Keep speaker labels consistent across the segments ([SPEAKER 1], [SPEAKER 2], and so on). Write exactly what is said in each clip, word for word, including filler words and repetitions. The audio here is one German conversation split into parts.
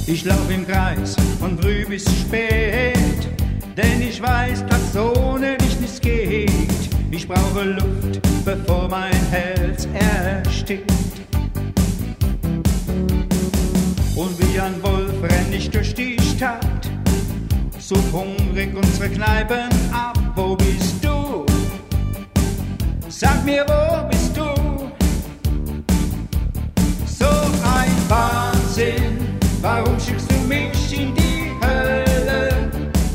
[SPEAKER 1] Ich lauf im Kreis von früh bis spät, denn ich weiß, dass ohne dich nichts geht. Ich brauche Luft, bevor mein Herz erstickt. Und wie ein Wolf renn ich durch die Stadt, such hungrig unsere Kneipen ab. Wo bist du? Sag mir, wo bist du? So ein Wahnsinn, warum schickst du mich in die Hölle?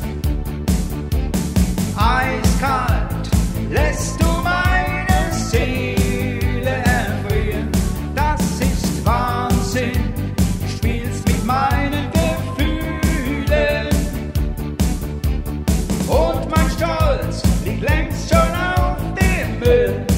[SPEAKER 1] Eiskalt lässt du meine Seele erfrieren. Das ist Wahnsinn, du spielst mit meinen Gefühlen. Und mein Stolz liegt längst schon auf dem Müll.